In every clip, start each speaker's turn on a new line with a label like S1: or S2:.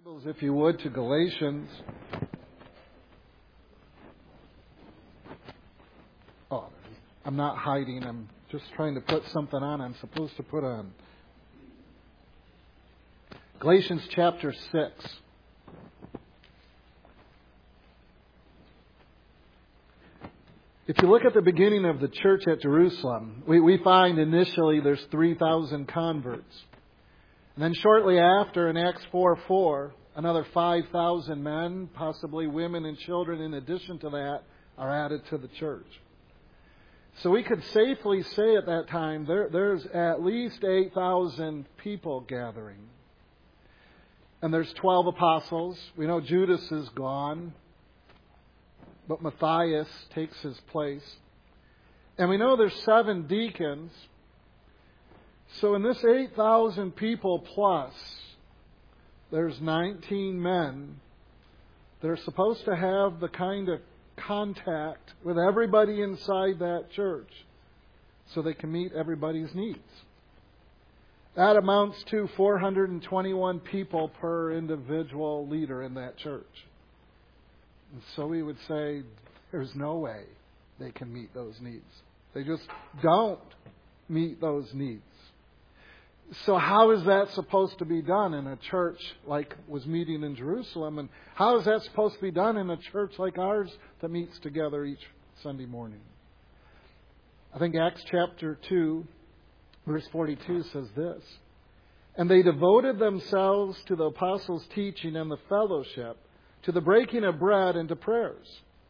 S1: Bibles, if you would, to Galatians. Oh, I'm not hiding. I'm just trying to put something on I'm supposed to put on. Galatians chapter 6. If you look at the beginning of the church at Jerusalem, we find initially there's 3,000 converts. And then shortly after, in Acts 4:4, another 5,000 men, possibly women and children in addition to that, are added to the church. So we could safely say at that time there's at least 8,000 people gathering. And there's 12 apostles. We know Judas is gone, but Matthias takes his place. And we know there's 7 deacons. So in this 8,000 people plus, there's 19 men that are supposed to have the kind of contact with everybody inside that church so they can meet everybody's needs. That amounts to 421 people per individual leader in that church. And so we would say there's no way they can meet those needs. They just don't meet those needs. So how is that supposed to be done in a church like was meeting in Jerusalem? And how is that supposed to be done in a church like ours that meets together each Sunday morning? I think Acts chapter 2, verse 42 says this. And they devoted themselves to the apostles' teaching and the fellowship, to the breaking of bread and to prayers.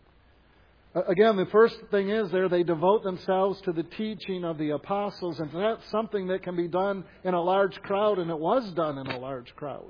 S1: Again, the first thing is there, they devote themselves to the teaching of the apostles, and that's something that can be done in a large crowd, and it was done in a large crowd.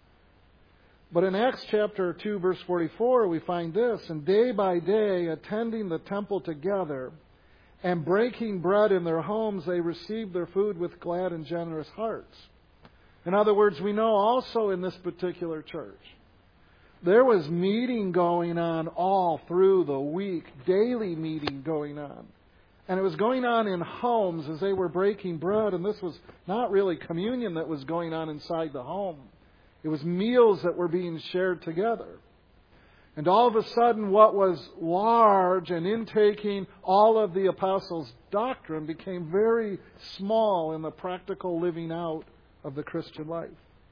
S1: But in Acts chapter 2, verse 44, we find this, and day by day, attending the temple together and breaking bread in their homes, they received their food with glad and generous hearts. In other words, we know also in this particular church, there was meeting going on all through the week, daily meeting going on. And it was going on in homes as they were breaking bread. And this was not really communion that was going on inside the home. It was meals that were being shared together. And all of a sudden, what was large and intaking all of the apostles' doctrine became very small in the practical living out of the Christian life.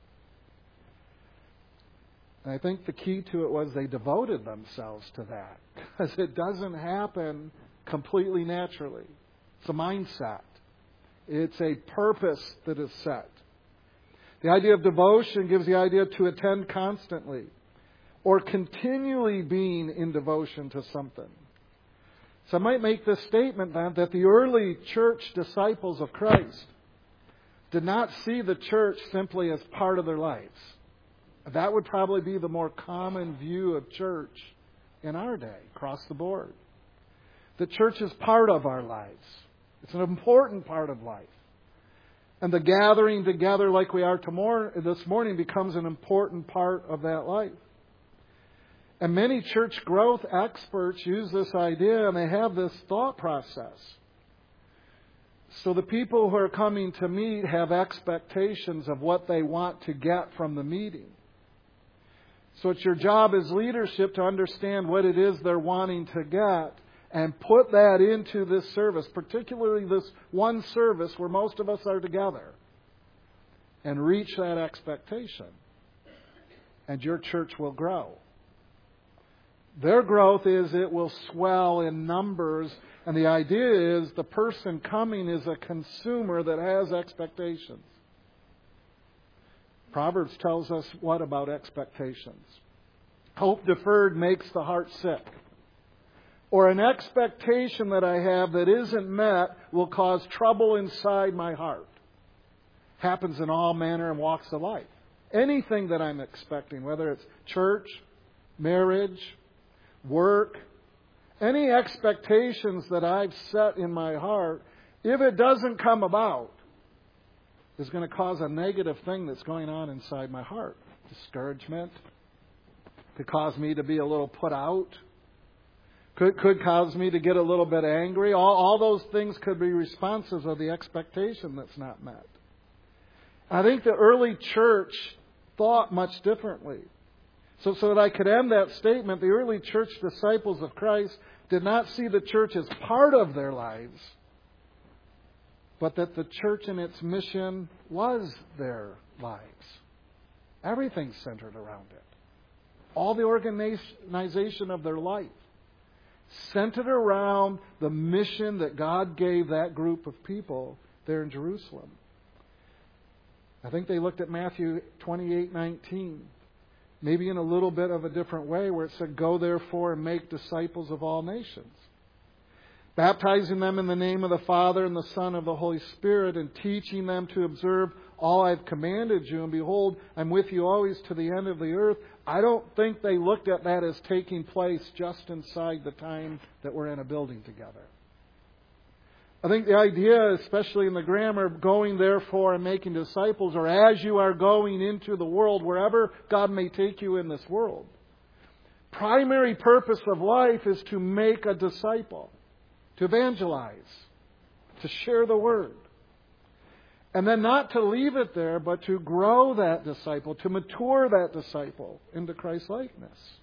S1: And I think the key to it was they devoted themselves to that. Because it doesn't happen completely naturally. It's a mindset. It's a purpose that is set. The idea of devotion gives the idea to attend constantly. Or continually being in devotion to something. So I might make this statement then that the early church disciples of Christ did not see the church simply as part of their lives. That would probably be the more common view of church in our day, across the board. The church is part of our lives. It's an important part of life. And the gathering together like we are this morning becomes an important part of that life. And many church growth experts use this idea and they have this thought process. So the people who are coming to meet have expectations of what they want to get from the meeting. So it's your job as leadership to understand what it is they're wanting to get and put that into this service, particularly this one service where most of us are together, and reach that expectation. And your church will grow. Their growth is it will swell in numbers, and the idea is the person coming is a consumer that has expectations. Proverbs tells us what about expectations? Hope deferred makes the heart sick. Or an expectation that I have that isn't met will cause trouble inside my heart. Happens in all manner and walks of life. Anything that I'm expecting, whether it's church, marriage, work, any expectations that I've set in my heart, if it doesn't come about, is going to cause a negative thing that's going on inside my heart. Discouragement. Could cause me to be a little put out. Could cause me to get a little bit angry. All those things could be responses of the expectation that's not met. I think the early church thought much differently. So that I could end that statement, the early church disciples of Christ did not see the church as part of their lives, but that the church and its mission was their lives. Everything centered around it. All the organization of their life centered around the mission that God gave that group of people there in Jerusalem. I think they looked at Matthew 28:19, maybe in a little bit of a different way, where it said, "Go therefore and make disciples of all nations, baptizing them in the name of the Father and the Son and the Holy Spirit, and teaching them to observe all I've commanded you. And behold, I'm with you always to the end of the earth." I don't think they looked at that as taking place just inside the time that we're in a building together. I think the idea, especially in the grammar, going therefore and making disciples, or as you are going into the world, wherever God may take you in this world, primary purpose of life is to make a disciple, to evangelize, to share the Word. And then not to leave it there, but to grow that disciple, to mature that disciple into Christ-likeness.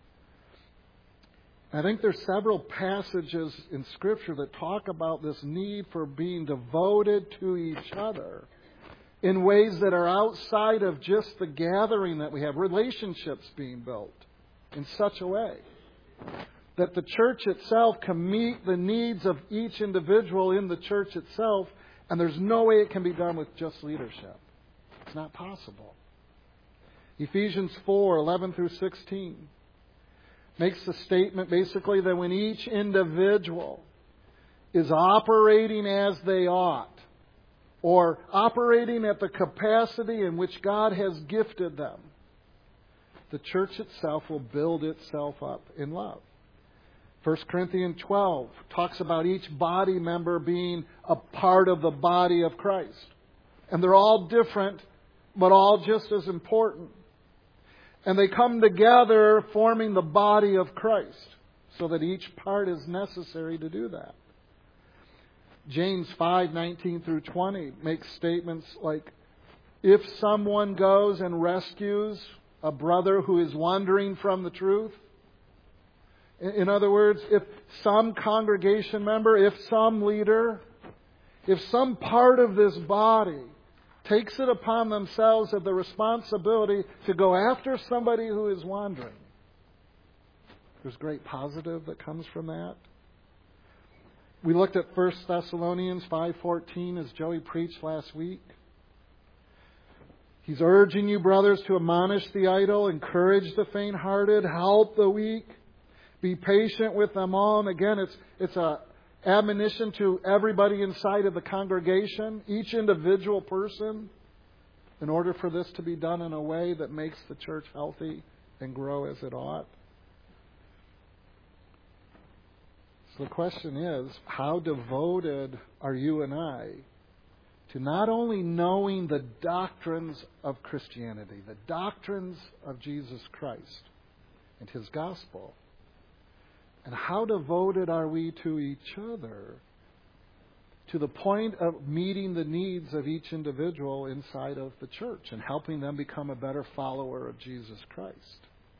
S1: I think there's several passages in Scripture that talk about this need for being devoted to each other in ways that are outside of just the gathering that we have, relationships being built in such a way that the church itself can meet the needs of each individual in the church itself. And there's no way it can be done with just leadership. It's not possible. Ephesians 4:11 through 16 makes the statement basically that when each individual is operating as they ought, or operating at the capacity in which God has gifted them, the church itself will build itself up in love. 1 Corinthians 12 talks about each body member being a part of the body of Christ. And they're all different, but all just as important. And they come together forming the body of Christ, so that each part is necessary to do that. James 5:19 through 20 makes statements like, if someone goes and rescues a brother who is wandering from the truth, in other words, if some congregation member, if some leader, if some part of this body takes it upon themselves of the responsibility to go after somebody who is wandering, there's great positive that comes from that. We looked at 1 Thessalonians 5:14 as Joey preached last week. He's urging you, brothers, to admonish the idle, encourage the faint-hearted, help the weak. Be patient with them all. And again, it's an admonition to everybody inside of the congregation, each individual person, in order for this to be done in a way that makes the church healthy and grow as it ought. So the question is, how devoted are you and I to not only knowing the doctrines of Christianity, the doctrines of Jesus Christ and His gospel, and how devoted are we to each other to the point of meeting the needs of each individual inside of the church and helping them become a better follower of Jesus Christ?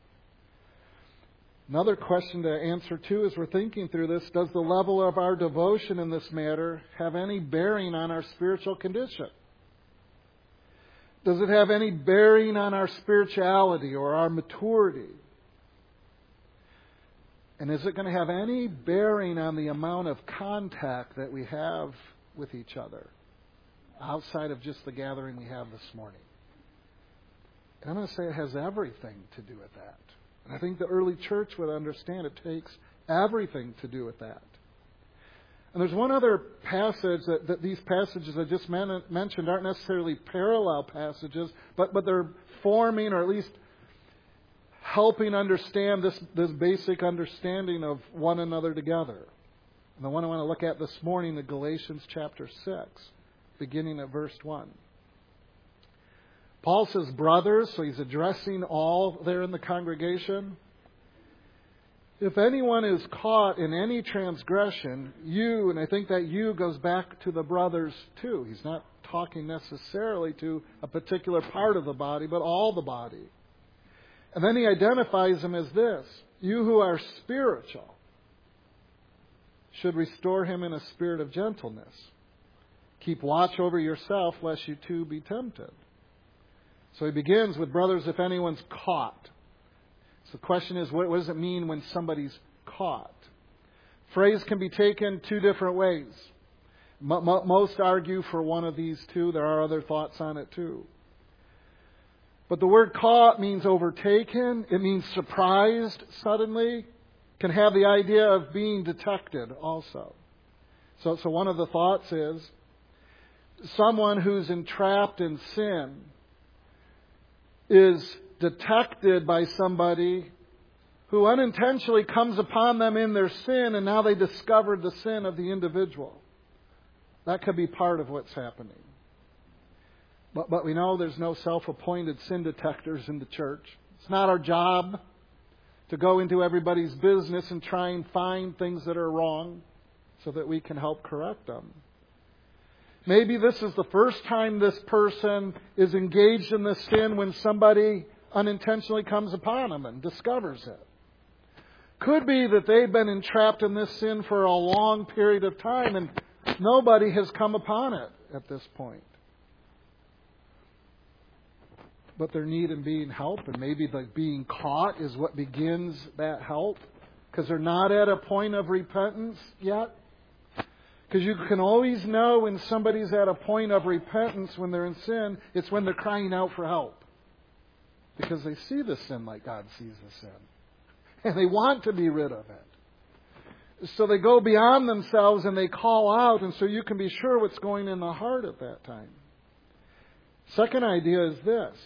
S1: Another question to answer too as we're thinking through this, does the level of our devotion in this matter have any bearing on our spiritual condition? Does it have any bearing on our spirituality or our maturity? And is it going to have any bearing on the amount of contact that we have with each other outside of just the gathering we have this morning? And I'm going to say it has everything to do with that. And I think the early church would understand it takes everything to do with that. And there's one other passage that these passages I just mentioned aren't necessarily parallel passages, but they're forming, or at least helping understand this basic understanding of one another together. And the one I want to look at this morning is Galatians chapter 6, beginning at verse 1. Paul says, brothers, so he's addressing all there in the congregation. If anyone is caught in any transgression, you, and I think that you goes back to the brothers too. He's not talking necessarily to a particular part of the body, but all the body. And then he identifies them as this: you who are spiritual should restore him in a spirit of gentleness. Keep watch over yourself, lest you too be tempted. So he begins with, brothers, if anyone's caught. So the question is, what does it mean when somebody's caught? Phrase can be taken two different ways. Most argue for one of these two. There are other thoughts on it too. But the word caught means overtaken. It means surprised suddenly. Can have the idea of being detected also. So one of the thoughts is someone who's entrapped in sin is detected by somebody who unintentionally comes upon them in their sin, and now they discovered the sin of the individual. That could be part of what's happening. But we know there's no self-appointed sin detectors in the church. It's not our job to go into everybody's business and try and find things that are wrong so that we can help correct them. Maybe this is the first time this person is engaged in this sin when somebody unintentionally comes upon them and discovers it. Could be that they've been entrapped in this sin for a long period of time and nobody has come upon it at this point. But their need in being helped, and maybe the being caught is what begins that help, because they're not at a point of repentance yet. Because you can always know when somebody's at a point of repentance when they're in sin, it's when they're crying out for help. Because they see the sin like God sees the sin. And they want to be rid of it. So they go beyond themselves and they call out, and so you can be sure what's going in the heart at that time. Second idea is this.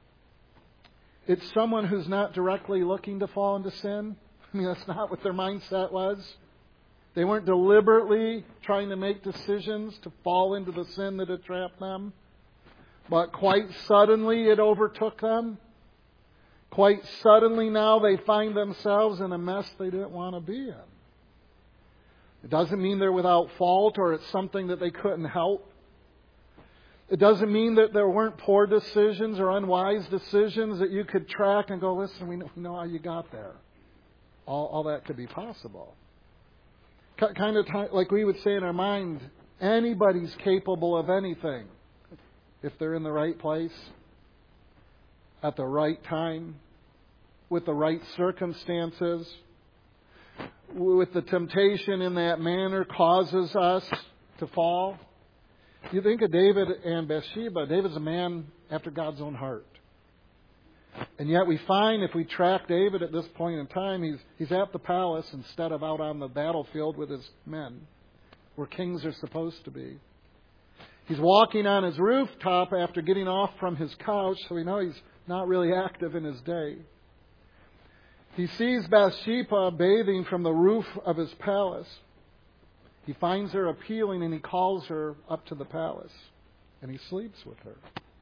S1: It's someone who's not directly looking to fall into sin. I mean, that's not what their mindset was. They weren't deliberately trying to make decisions to fall into the sin that had trapped them. But quite suddenly it overtook them. Quite suddenly now they find themselves in a mess they didn't want to be in. It doesn't mean they're without fault or it's something that they couldn't help. It doesn't mean that there weren't poor decisions or unwise decisions that you could track and go, listen, we know how you got there. All that could be possible. Kind of like we would say in our mind, anybody's capable of anything if they're in the right place, at the right time, with the right circumstances, with the temptation in that manner causes us to fall. You think of David and Bathsheba. David's a man after God's own heart. And yet we find if we track David at this point in time, he's at the palace instead of out on the battlefield with his men, where kings are supposed to be. He's walking on his rooftop after getting off from his couch, so we know he's not really active in his day. He sees Bathsheba bathing from the roof of his palace. He finds her appealing and he calls her up to the palace. And he sleeps with her.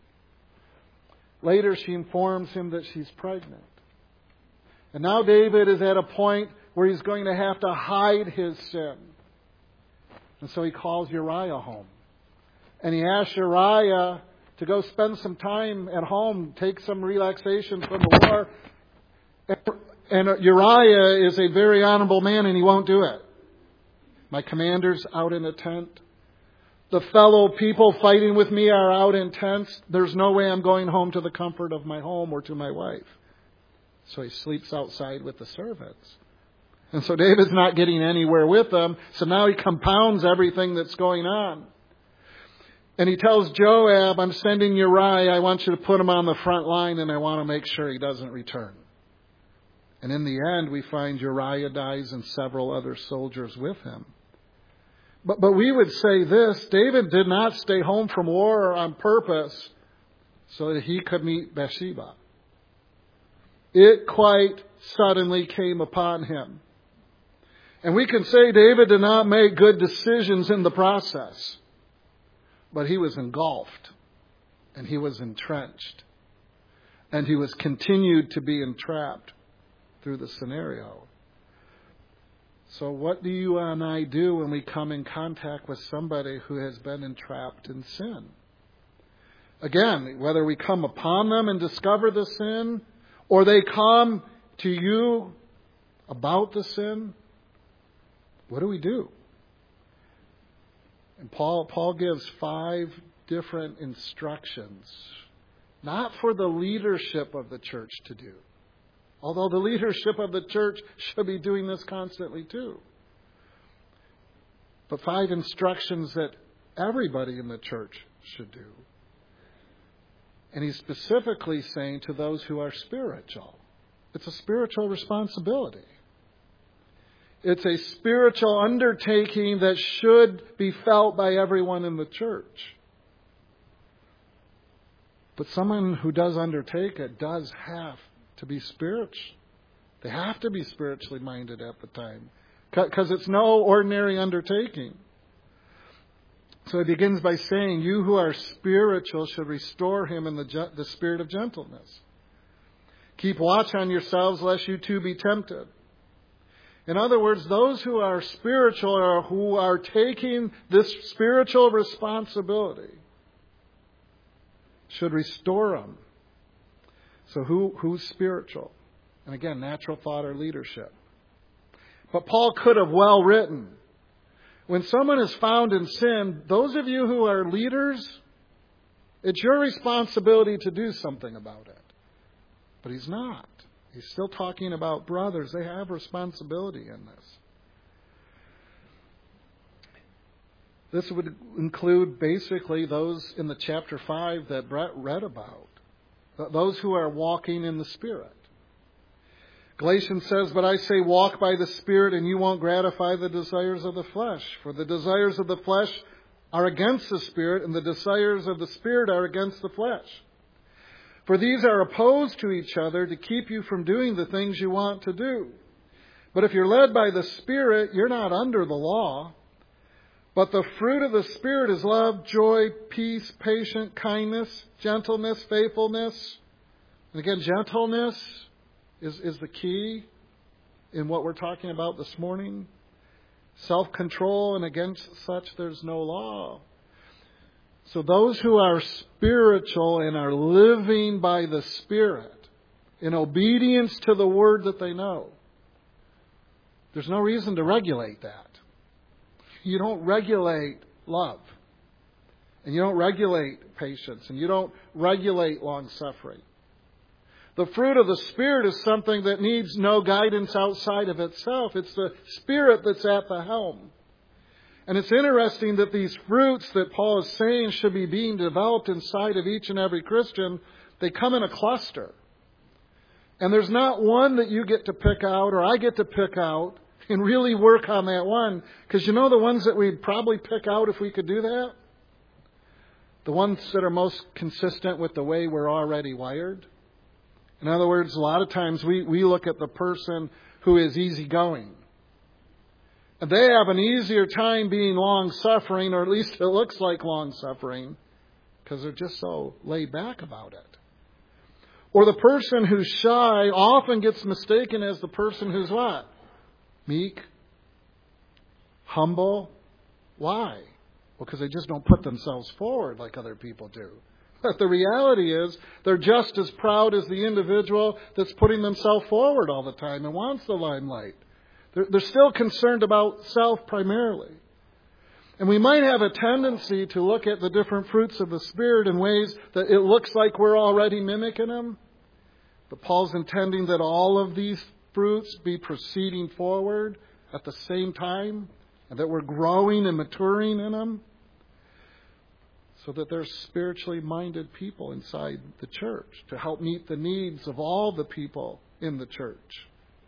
S1: Later she informs him that she's pregnant. And now David is at a point where he's going to have to hide his sin. And so he calls Uriah home. And he asks Uriah to go spend some time at home, take some relaxation from the war. And Uriah is a very honorable man and he won't do it. My commander's out in a tent. The fellow people fighting with me are out in tents. There's no way I'm going home to the comfort of my home or to my wife. So he sleeps outside with the servants. And so David's not getting anywhere with them. So now he compounds everything that's going on. And he tells Joab, I'm sending Uriah. I want you to put him on the front line and I want to make sure he doesn't return. And in the end, we find Uriah dies and several other soldiers with him. But we would say this, David did not stay home from war on purpose so that he could meet Bathsheba. It quite suddenly came upon him. And we can say David did not make good decisions in the process. But he was engulfed. And he was entrenched. And he was continued to be entrapped through the scenario. So what do you and I do when we come in contact with somebody who has been entrapped in sin? Again, whether we come upon them and discover the sin, or they come to you about the sin, what do we do? And Paul gives 5 different instructions, not for the leadership of the church to do, although the leadership of the church should be doing this constantly too. But 5 instructions that everybody in the church should do. And he's specifically saying to those who are spiritual. It's a spiritual responsibility. It's a spiritual undertaking that should be felt by everyone in the church. But someone who does undertake it does have to be spiritual. They have to be spiritually minded at the time, because it's no ordinary undertaking. So he begins by saying, you who are spiritual should restore him in the spirit of gentleness. Keep watch on yourselves, lest you too be tempted. In other words, those who are spiritual or who are taking this spiritual responsibility should restore them. So who's spiritual? And again, natural thought or leadership. But Paul could have well written, when someone is found in sin, those of you who are leaders, it's your responsibility to do something about it. But he's not. He's still talking about brothers. They have responsibility in this. This would include basically those in the chapter 5 that Brett read about. Those who are walking in the Spirit. Galatians says, but I say walk by the Spirit and you won't gratify the desires of the flesh. For the desires of the flesh are against the Spirit and the desires of the Spirit are against the flesh. For these are opposed to each other to keep you from doing the things you want to do. But if you're led by the Spirit, you're not under the law. But the fruit of the Spirit is love, joy, peace, patience, kindness, gentleness, faithfulness. And again, gentleness is the key in what we're talking about this morning. Self-control, and against such there's no law. So those who are spiritual and are living by the Spirit in obedience to the Word that they know, there's no reason to regulate that. You don't regulate love. And you don't regulate patience. And you don't regulate long-suffering. The fruit of the Spirit is something that needs no guidance outside of itself. It's the Spirit that's at the helm. And it's interesting that these fruits that Paul is saying should be being developed inside of each and every Christian, they come in a cluster. And there's not one that you get to pick out or I get to pick out and really work on that one. Because you know the ones that we'd probably pick out if we could do that? The ones that are most consistent with the way we're already wired. In other words, a lot of times we look at the person who is easygoing. And they have an easier time being long-suffering, or at least it looks like long-suffering, because they're just so laid back about it. Or the person who's shy often gets mistaken as the person who's what? Meek, humble. Why? Well, because they just don't put themselves forward like other people do. But the reality is they're just as proud as the individual that's putting themselves forward all the time and wants the limelight. They're still concerned about self primarily. And we might have a tendency to look at the different fruits of the Spirit in ways that it looks like we're already mimicking them. But Paul's intending that all of these fruits be proceeding forward at the same time, and that we're growing and maturing in them, so that there's spiritually minded people inside the church to help meet the needs of all the people in the church.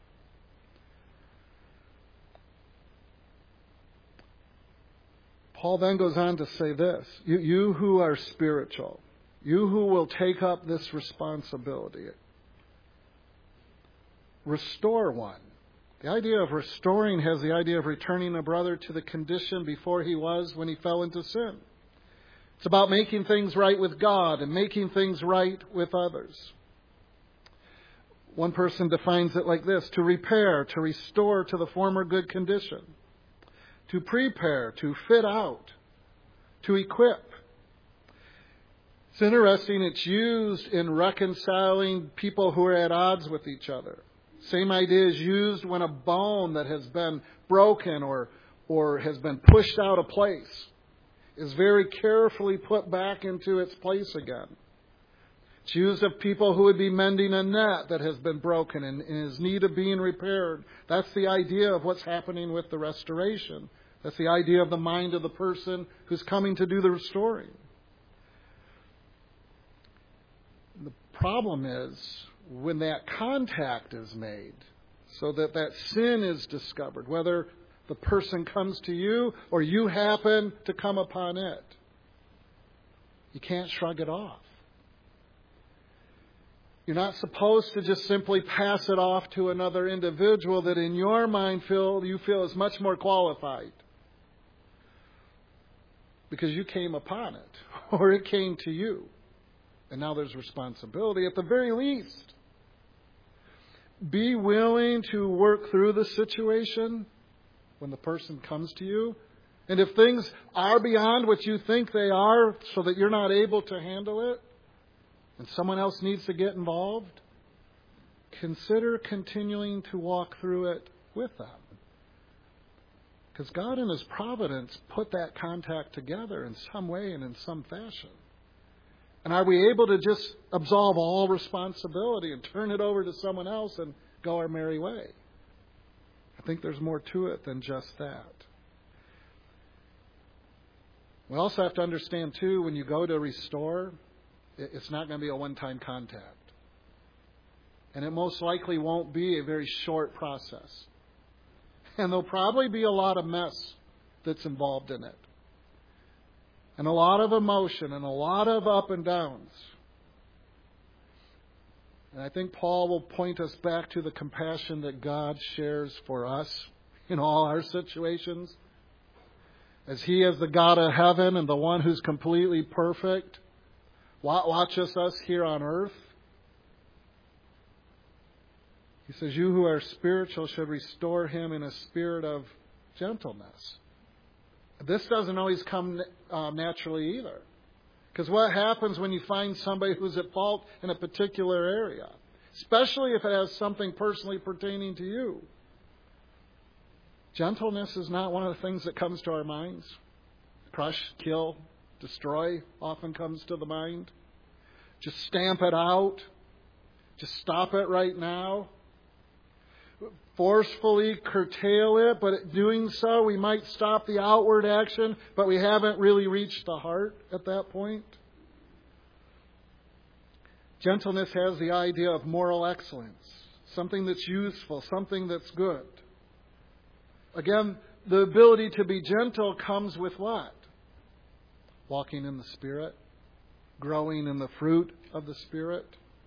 S1: Paul then goes on to say this, you who are spiritual, you who will take up this responsibility, restore one. The idea of restoring has the idea of returning a brother to the condition before he was when he fell into sin. It's about making things right with God and making things right with others. One person defines it like this: to repair, to restore to the former good condition, to prepare, to fit out, to equip. It's interesting, it's used in reconciling people who are at odds with each other. Same idea is used when a bone that has been broken or has been pushed out of place is very carefully put back into its place again. It's used of people who would be mending a net that has been broken and is in need of being repaired. That's the idea of what's happening with the restoration. That's the idea of the mind of the person who's coming to do the restoring. The problem is when that contact is made, so that that sin is discovered, whether the person comes to you or you happen to come upon it, you can't shrug it off. You're not supposed to just simply pass it off to another individual that in your mind you feel is much more qualified because you came upon it or it came to you. And now there's responsibility. At the very least, be willing to work through the situation when the person comes to you. And if things are beyond what you think they are so that you're not able to handle it, and someone else needs to get involved, consider continuing to walk through it with them. Because God in His providence put that contact together in some way and in some fashion. And are we able to just absolve all responsibility and turn it over to someone else and go our merry way? I think there's more to it than just that. We also have to understand, too, when you go to restore, it's not going to be a one-time contact. And it most likely won't be a very short process. And there'll probably be a lot of mess that's involved in it. And a lot of emotion and a lot of up and downs. And I think Paul will point us back to the compassion that God shares for us in all our situations. As He is the God of heaven and the one who's completely perfect, watches us here on earth. He says, you who are spiritual should restore him in a spirit of gentleness. This doesn't always come naturally either. Because what happens when you find somebody who's at fault in a particular area? Especially if it has something personally pertaining to you. Gentleness is not one of the things that comes to our minds. Crush, kill, destroy often comes to the mind. Just stamp it out. Just stop it right now. Forcefully curtail it, but doing so, we might stop the outward action, but we haven't really reached the heart at that point. Gentleness has the idea of moral excellence, something that's useful, something that's good. Again, the ability to be gentle comes with what? Walking in the Spirit, growing in the fruit of the Spirit.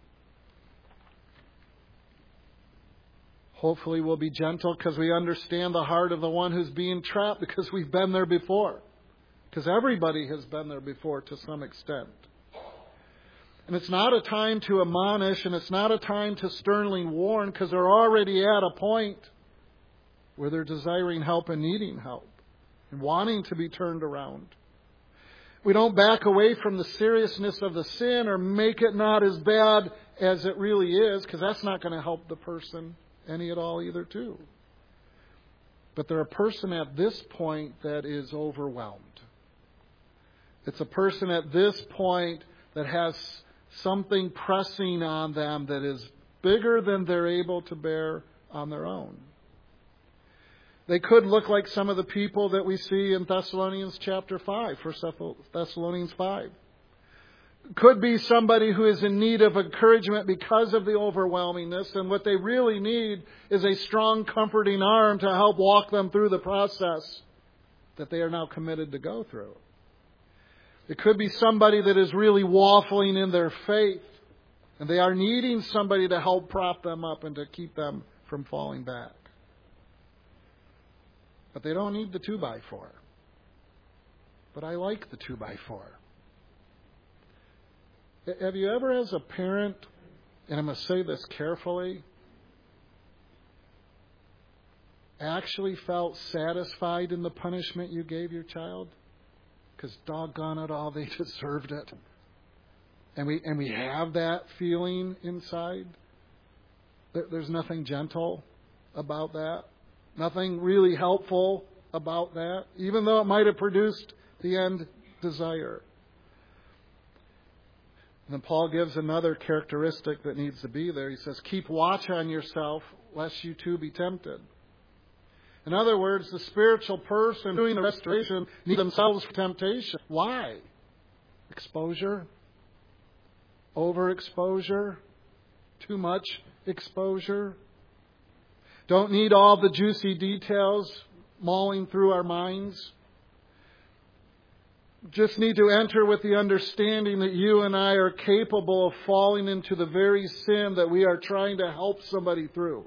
S1: Hopefully we'll be gentle because we understand the heart of the one who's being trapped, because we've been there before. Because everybody has been there before to some extent. And it's not a time to admonish, and it's not a time to sternly warn, because they're already at a point where they're desiring help and needing help and wanting to be turned around. We don't back away from the seriousness of the sin or make it not as bad as it really is, because that's not going to help the person any at all either, too. But they're a person at this point that is overwhelmed. It's a person at this point that has something pressing on them that is bigger than they're able to bear on their own. They could look like some of the people that we see in Thessalonians chapter 5, 1 Thessalonians 5. Could be somebody who is in need of encouragement because of the overwhelmingness, and what they really need is a strong, comforting arm to help walk them through the process that they are now committed to go through. It could be somebody that is really waffling in their faith, and they are needing somebody to help prop them up and to keep them from falling back. But they don't need the 2x4. But I like the 2x4. Have you ever, as a parent, and I'm going to say this carefully, actually felt satisfied in the punishment you gave your child? Because doggone it all, they deserved it. and we have that feeling inside, there's nothing gentle about that. Nothing really helpful about that, even though it might have produced the end desire. And then Paul gives another characteristic that needs to be there. He says, keep watch on yourself, lest you too be tempted. In other words, the spiritual person doing the restoration need themselves for temptation. Why? Exposure? Overexposure? Too much exposure? Don't need all the juicy details mauling through our minds. Just need to enter with the understanding that you and I are capable of falling into the very sin that we are trying to help somebody through.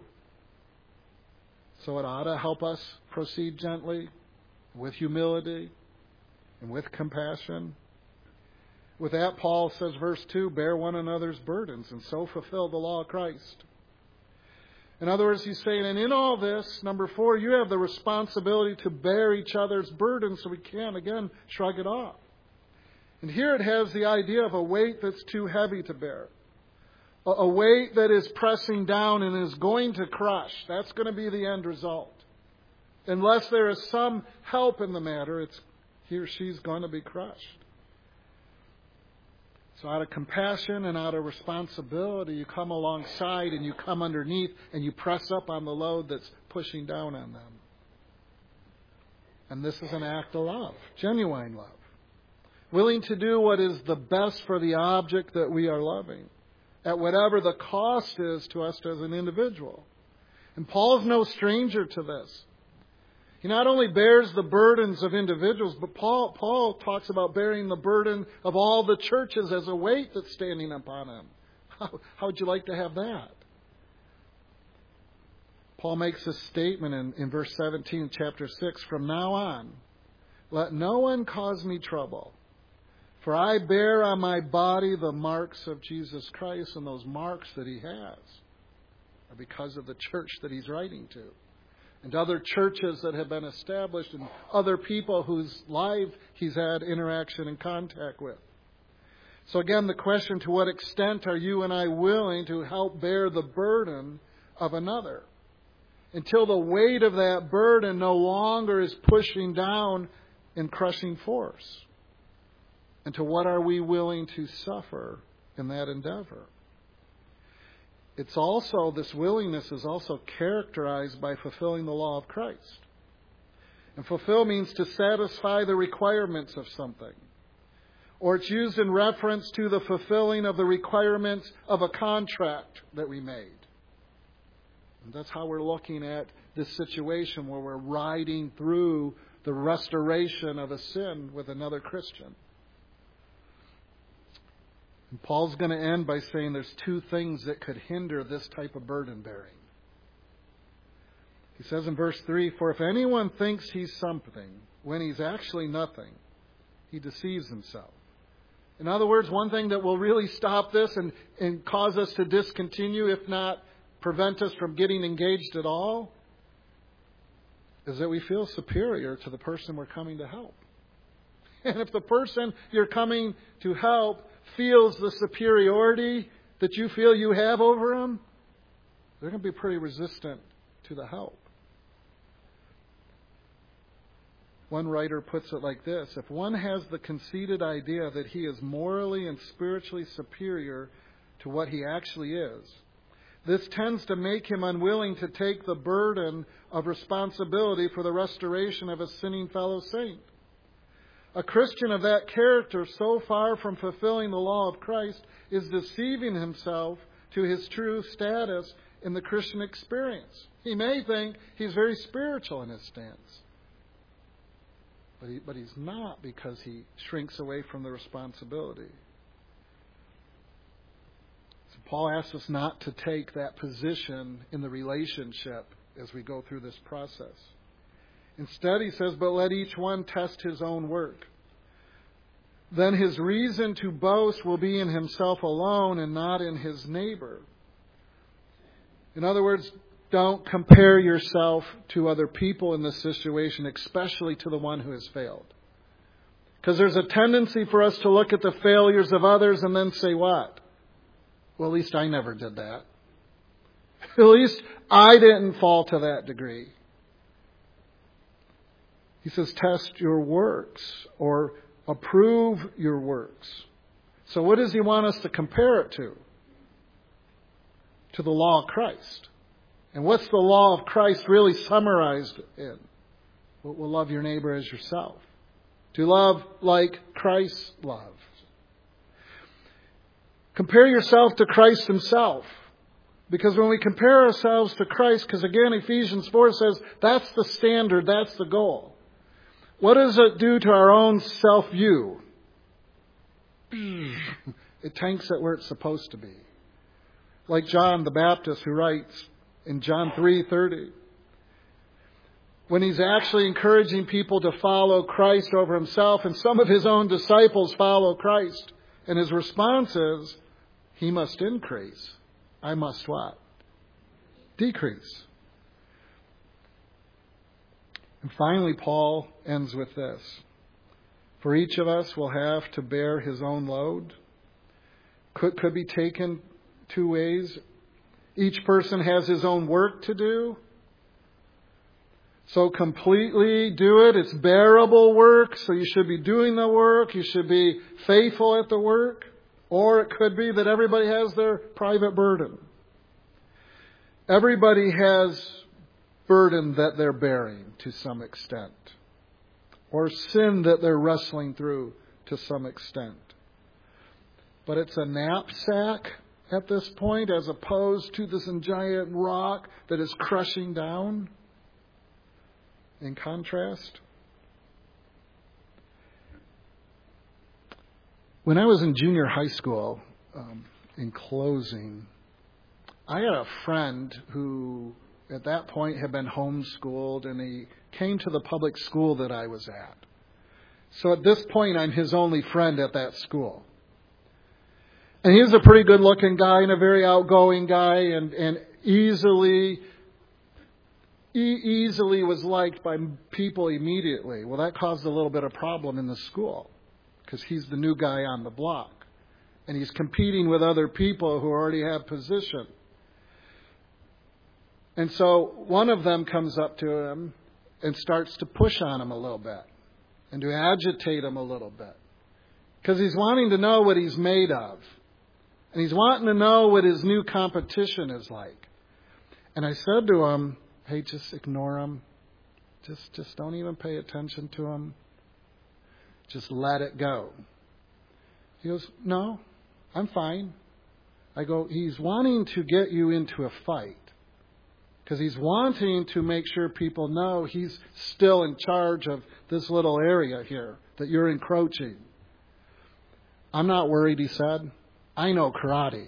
S1: So it ought to help us proceed gently, with humility, and with compassion. With that, Paul says, verse 2, bear one another's burdens and so fulfill the law of Christ. In other words, he's saying, and in all this, number 4, you have the responsibility to bear each other's burdens so we can, again, shrug it off. And here it has the idea of a weight that's too heavy to bear. A weight that is pressing down and is going to crush. That's going to be the end result. Unless there is some help in the matter, he or she's going to be crushed. So out of compassion and out of responsibility, you come alongside and you come underneath and you press up on the load that's pushing down on them. And this is an act of love, genuine love. Willing to do what is the best for the object that we are loving, at whatever the cost is to us as an individual. And Paul's no stranger to this. He not only bears the burdens of individuals, but Paul talks about bearing the burden of all the churches as a weight that's standing upon him. How would you like to have that? Paul makes a statement in verse 17, chapter 6, from now on, let no one cause me trouble, for I bear on my body the marks of Jesus Christ, and those marks that he has are because of the church that he's writing to. And other churches that have been established and other people whose life he's had interaction and contact with. So again, the question, to what extent are you and I willing to help bear the burden of another? Until the weight of that burden no longer is pushing down in crushing force. And to what are we willing to suffer in that endeavor? This willingness is also characterized by fulfilling the law of Christ. And fulfill means to satisfy the requirements of something. Or it's used in reference to the fulfilling of the requirements of a contract that we made. And that's how we're looking at this situation where we're riding through the restoration of a sin with another Christian. And Paul's going to end by saying there's 2 things that could hinder this type of burden bearing. He says in verse 3, for if anyone thinks he's something when he's actually nothing, he deceives himself. In other words, one thing that will really stop this and cause us to discontinue, if not prevent us from getting engaged at all, is that we feel superior to the person we're coming to help. And if the person you're coming to help feels the superiority that you feel you have over them, they're going to be pretty resistant to the help. One writer puts it like this: if one has the conceited idea that he is morally and spiritually superior to what he actually is, this tends to make him unwilling to take the burden of responsibility for the restoration of a sinning fellow saint. A Christian of that character, so far from fulfilling the law of Christ, is deceiving himself to his true status in the Christian experience. He may think he's very spiritual in his stance, but he's not, because he shrinks away from the responsibility. So Paul asks us not to take that position in the relationship as we go through this process. Instead, he says, but let each one test his own work. Then his reason to boast will be in himself alone and not in his neighbor. In other words, don't compare yourself to other people in this situation, especially to the one who has failed. Because there's a tendency for us to look at the failures of others and then say what? Well, at least I never did that. At least I didn't fall to that degree. He says, test your works or approve your works. So what does he want us to compare it to? To the law of Christ. And what's the law of Christ really summarized in? Well, love your neighbor as yourself. To love like Christ loved. Compare yourself to Christ himself. Because when we compare ourselves to Christ, because again Ephesians 4 says that's the standard, that's the goal. What does it do to our own self-view? It tanks it where it's supposed to be. Like John the Baptist who writes in John 3:30. When he's actually encouraging people to follow Christ over himself, and some of his own disciples follow Christ. And his response is, he must increase. I must what? Decrease. And finally, Paul ends with this. For each of us will have to bear his own load. Could be taken two ways. Each person has his own work to do. So completely do it. It's bearable work. So you should be doing the work. You should be faithful at the work. Or it could be that everybody has their private burden. Everybody has burden that they're bearing to some extent. Or sin that they're wrestling through to some extent. But it's a knapsack at this point as opposed to this giant rock that is crushing down. In contrast, when I was in junior high school, in closing, I had a friend who at that point had been homeschooled, and he came to the public school that I was at. So at this point, I'm his only friend at that school. And he was a pretty good looking guy and a very outgoing guy and easily was liked by people immediately. Well, that caused a little bit of problem in the school because he's the new guy on the block. And he's competing with other people who already have position. And so one of them comes up to him and starts to push on him a little bit and to agitate him a little bit because he's wanting to know what he's made of. And he's wanting to know what his new competition is like. And I said to him, hey, just ignore him. Just don't even pay attention to him. Just let it go. He goes, no, I'm fine. I go, he's wanting to get you into a fight. Because he's wanting to make sure people know he's still in charge of this little area here that you're encroaching. I'm not worried, he said. I know karate.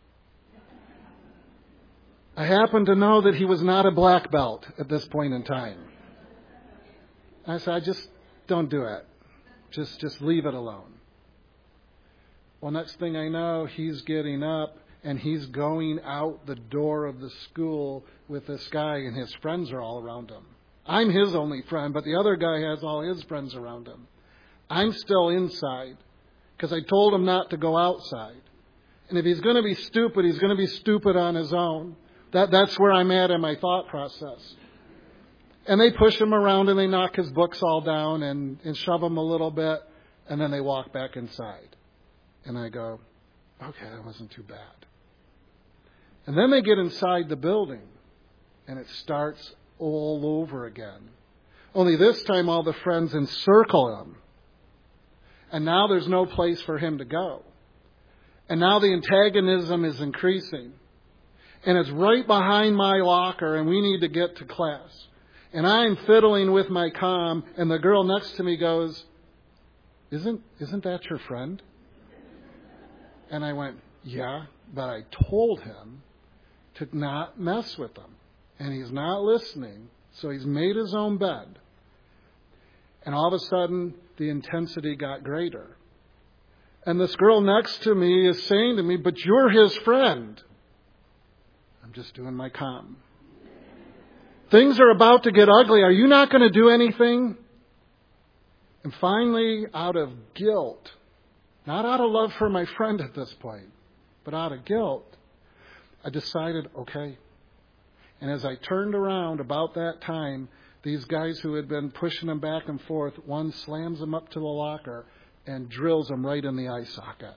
S1: I happen to know that he was not a black belt at this point in time. I said, just don't do it. Just leave it alone. Well, next thing I know, he's getting up and he's going out the door of the school with this guy, and his friends are all around him. I'm his only friend, but the other guy has all his friends around him. I'm still inside because I told him not to go outside. And if he's going to be stupid, he's going to be stupid on his own. That's where I'm at in my thought process. And they push him around and they knock his books all down and shove him a little bit. And then they walk back inside. And I go, okay, that wasn't too bad. And then they get inside the building. And it starts all over again. Only this time all the friends encircle him. And now there's no place for him to go. And now the antagonism is increasing. And it's right behind my locker, and we need to get to class. And I'm fiddling with my comm, and the girl next to me goes, Isn't that your friend? And I went, yeah, but I told him to not mess with him. And he's not listening, so he's made his own bed. And all of a sudden, the intensity got greater. And this girl next to me is saying to me, but you're his friend. I'm just doing my comm. Things are about to get ugly. Are you not going to do anything? And finally, out of guilt, not out of love for my friend at this point, but out of guilt, I decided, okay. And as I turned around about that time, these guys who had been pushing him back and forth, one slams him up to the locker and drills him right in the eye socket.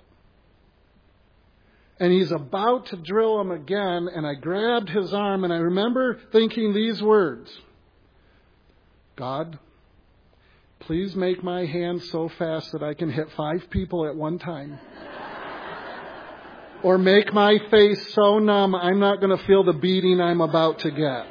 S1: And he's about to drill him again, and I grabbed his arm, and I remember thinking these words, God, please make my hand so fast that I can hit 5 people at one time. Or make my face so numb I'm not going to feel the beating I'm about to get.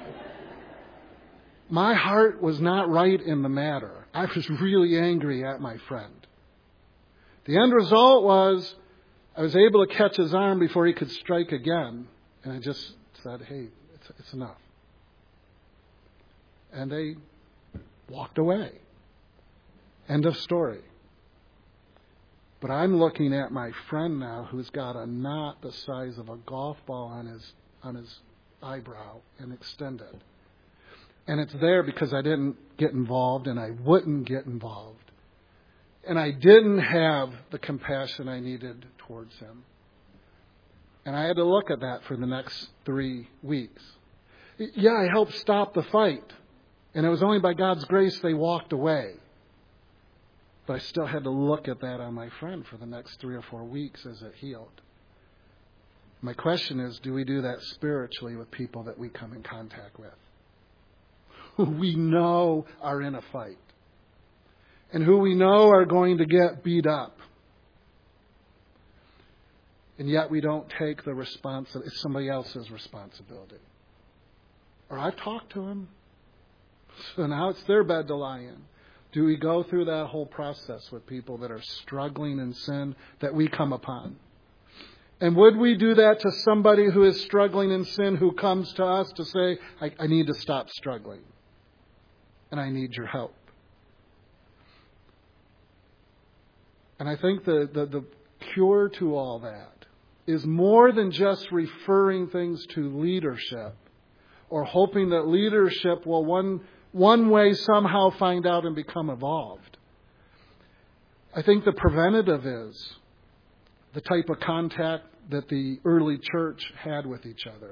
S1: My heart was not right in the matter. I was really angry at my friend. The end result was I was able to catch his arm before he could strike again. And I just said, hey, it's enough. And they walked away. End of story. But I'm looking at my friend now who's got a knot the size of a golf ball on his eyebrow and extended. And it's there because I didn't get involved and I wouldn't get involved. And I didn't have the compassion I needed towards him. And I had to look at that for the next 3 weeks. Yeah, I helped stop the fight. And it was only by God's grace they walked away. But I still had to look at that on my friend for the next 3 or 4 weeks as it healed. My question is, do we do that spiritually with people that we come in contact with? Who we know are in a fight. And who we know are going to get beat up. And yet we don't take the responsibility. It's somebody else's responsibility. Or I've talked to him. So now it's their bed to lie in. Do we go through that whole process with people that are struggling in sin that we come upon? And would we do that to somebody who is struggling in sin who comes to us to say, I need to stop struggling and I need your help? And I think the cure to all that is more than just referring things to leadership or hoping that leadership will one way somehow find out and become evolved. I think the preventative is the type of contact that the early church had with each other.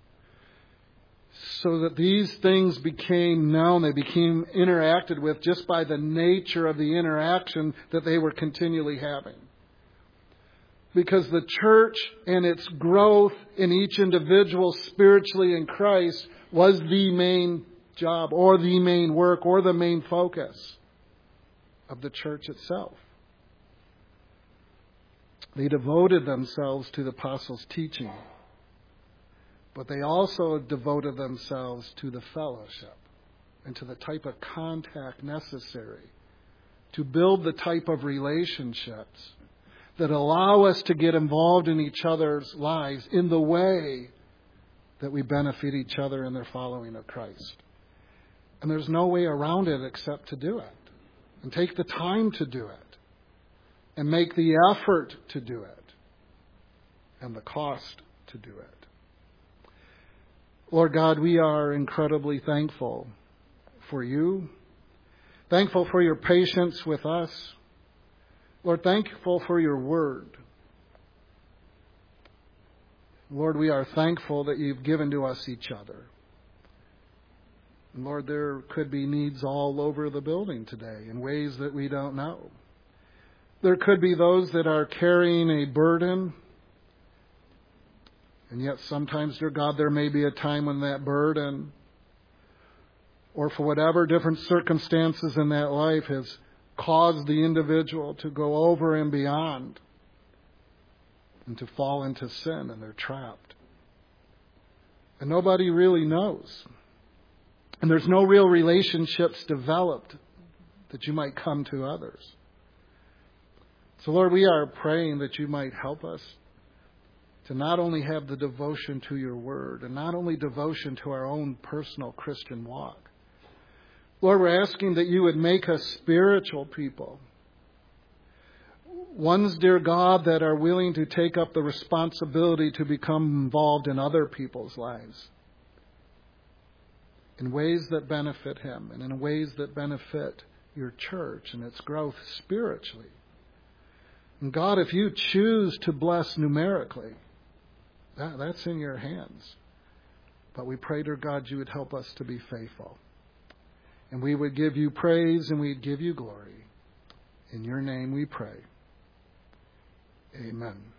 S1: So that these things became known, they became interacted with just by the nature of the interaction that they were continually having. Because the church and its growth in each individual spiritually in Christ was the main job or the main work or the main focus of the church itself. They devoted themselves to the apostles' teaching, but they also devoted themselves to the fellowship and to the type of contact necessary to build the type of relationships that allow us to get involved in each other's lives in the way that we benefit each other in their following of Christ. And there's no way around it except to do it. And take the time to do it. And make the effort to do it. And the cost to do it. Lord God, we are incredibly thankful for you. Thankful for your patience with us. Lord, thankful for your word. Lord, we are thankful that you've given to us each other. And Lord, there could be needs all over the building today in ways that we don't know. There could be those that are carrying a burden. And yet sometimes, dear God, there may be a time when that burden, or for whatever different circumstances in that life, has caused the individual to go over and beyond and to fall into sin, and they're trapped. And nobody really knows. And there's no real relationships developed that you might come to others. So Lord, we are praying that you might help us to not only have the devotion to your word and not only devotion to our own personal Christian walk. Lord, we're asking that you would make us spiritual people. Ones, dear God, that are willing to take up the responsibility to become involved in other people's lives in ways that benefit him and in ways that benefit your church and its growth spiritually. And God, if you choose to bless numerically, that's in your hands. But we pray, dear God, you would help us to be faithful. And we would give you praise and we'd give you glory. In your name we pray. Amen.